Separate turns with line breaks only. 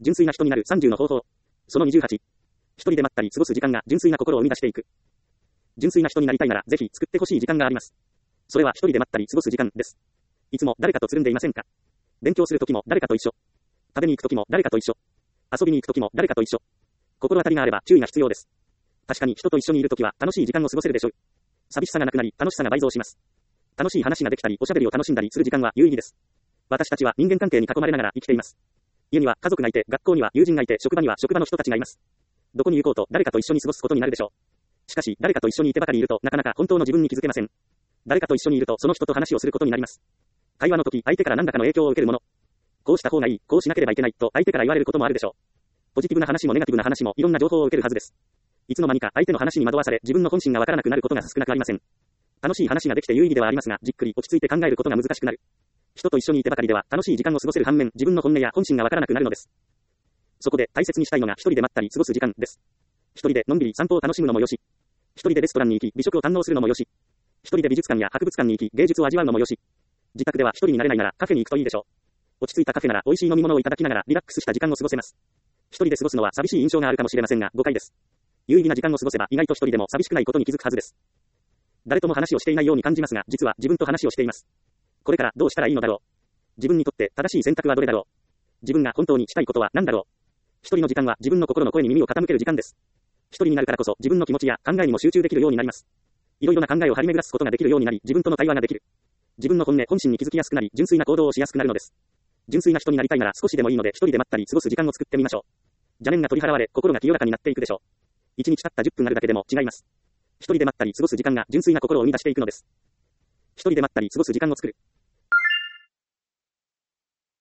純粋な人になる30の方法。その28。一人でまったり過ごす時間が純粋な心を生み出していく。純粋な人になりたいならぜひ作ってほしい時間があります。それは一人でまったり過ごす時間です。いつも誰かとつるんでいませんか？勉強するときも誰かと一緒。食べに行くときも誰かと一緒。遊びに行くときも誰かと一緒。心当たりがあれば注意が必要です。確かに人と一緒にいるときは楽しい時間を過ごせるでしょう。寂しさがなくなり楽しさが倍増します。楽しい話ができたりおしゃべりを楽しんだりする時間は有意義です。私たちは人間関係に囲まれながら生きています。家には家族がいて、学校には友人がいて、職場には職場の人たちがいます。どこに行こうと誰かと一緒に過ごすことになるでしょう。しかし誰かと一緒にいてばかりいるとなかなか本当の自分に気づけません。誰かと一緒にいるとその人と話をすることになります。会話の時相手から何らかの影響を受けるもの。こうした方がいい、こうしなければいけないと相手から言われることもあるでしょう。ポジティブな話もネガティブな話もいろんな情報を受けるはずです。いつの間にか相手の話に惑わされ自分の本心がわからなくなることが少なくありません。楽しい話ができて有意義ではありますが、じっくり落ち着いて考えることが難しくなる。人と一緒にいてばかりでは楽しい時間を過ごせる反面、自分の本音や本心がわからなくなるのです。そこで大切にしたいのが一人でまったり過ごす時間です。一人でのんびり散歩を楽しむのもよし、一人でレストランに行き美食を堪能するのもよし、一人で美術館や博物館に行き芸術を味わうのもよし、自宅では一人になれないならカフェに行くといいでしょう。落ち着いたカフェなら美味しい飲み物をいただきながらリラックスした時間を過ごせます。一人で過ごすのは寂しい印象があるかもしれませんが誤解です。有意義な時間を過ごせば意外と一人でも寂しくないことに気づくはずです。誰とも話をしていないように感じますが、実は自分と話をしています。これからどうしたらいいのだろう。自分にとって正しい選択はどれだろう。自分が本当にしたいことは何だろう。一人の時間は自分の心の声に耳を傾ける時間です。一人になるからこそ自分の気持ちや考えにも集中できるようになります。いろいろな考えを張り巡らすことができるようになり、自分との対話ができる。自分の本音、本心に気づきやすくなり、純粋な行動をしやすくなるのです。純粋な人になりたいなら少しでもいいので一人でまったり過ごす時間を作ってみましょう。邪念が取り払われ、心が清らかになっていくでしょう。一日たった10分あるだけでも違います。一人でまったり過ごす時間が純粋な心を生み出していくのです。一人でまったり過ごす時間を作る。